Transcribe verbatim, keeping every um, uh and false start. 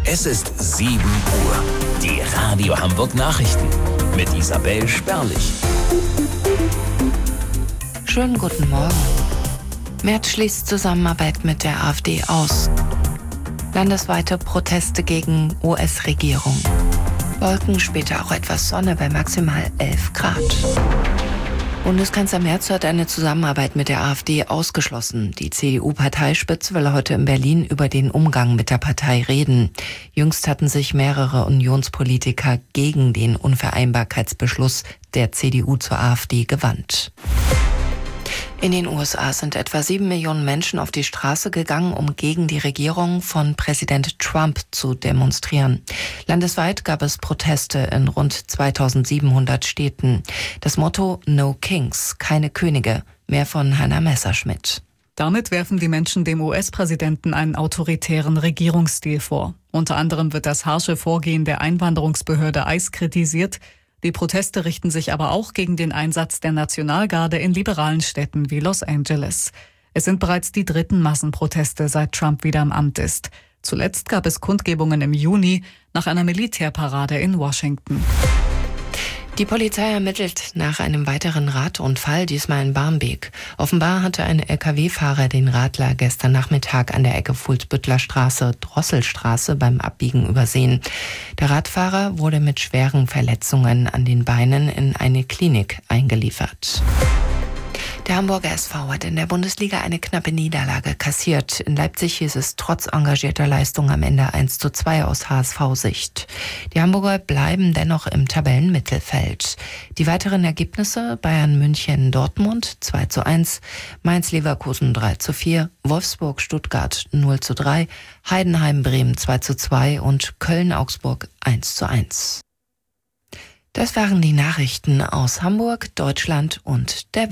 Es ist sieben Uhr. Die Radio Hamburg Nachrichten mit Isabel Sperlich. Schönen guten Morgen. Merz schließt Zusammenarbeit mit der AfD aus. Landesweite Proteste gegen U S-Regierung. Wolken, später auch etwas Sonne bei maximal elf Grad. Bundeskanzler Merz hat eine Zusammenarbeit mit der AfD ausgeschlossen. Die C D U-Parteispitze will heute in Berlin über den Umgang mit der Partei reden. Jüngst hatten sich mehrere Unionspolitiker gegen den Unvereinbarkeitsbeschluss der C D U zur AfD gewandt. In den U S A sind etwa sieben Millionen Menschen auf die Straße gegangen, um gegen die Regierung von Präsident Trump zu demonstrieren. Landesweit gab es Proteste in rund zweitausendsiebenhundert Städten. Das Motto No Kings, keine Könige. Mehr von Hannah Messerschmidt. Damit werfen die Menschen dem U S-Präsidenten einen autoritären Regierungsstil vor. Unter anderem wird das harsche Vorgehen der Einwanderungsbehörde I C E kritisiert. Die Proteste richten sich aber auch gegen den Einsatz der Nationalgarde in liberalen Städten wie Los Angeles. Es sind bereits die dritten Massenproteste, seit Trump wieder im Amt ist. Zuletzt gab es Kundgebungen im Juni nach einer Militärparade in Washington. Die Polizei ermittelt nach einem weiteren Radunfall, diesmal in Barmbek. Offenbar hatte ein L K W-Fahrer den Radler gestern Nachmittag an der Ecke Fuhlsbüttler Straße, Drosselstraße beim Abbiegen übersehen. Der Radfahrer wurde mit schweren Verletzungen an den Beinen in eine Klinik eingeliefert. Der Hamburger S V hat in der Bundesliga eine knappe Niederlage kassiert. In Leipzig hieß es trotz engagierter Leistung am Ende eins zu zwei aus H S V-Sicht. Die Hamburger bleiben dennoch im Tabellenmittelfeld. Die weiteren Ergebnisse: Bayern München Dortmund zwei zu eins, Mainz Leverkusen drei zu vier, Wolfsburg Stuttgart null zu drei, Heidenheim Bremen zwei zu zwei und Köln Augsburg eins zu eins. Das waren die Nachrichten aus Hamburg, Deutschland und der Welt.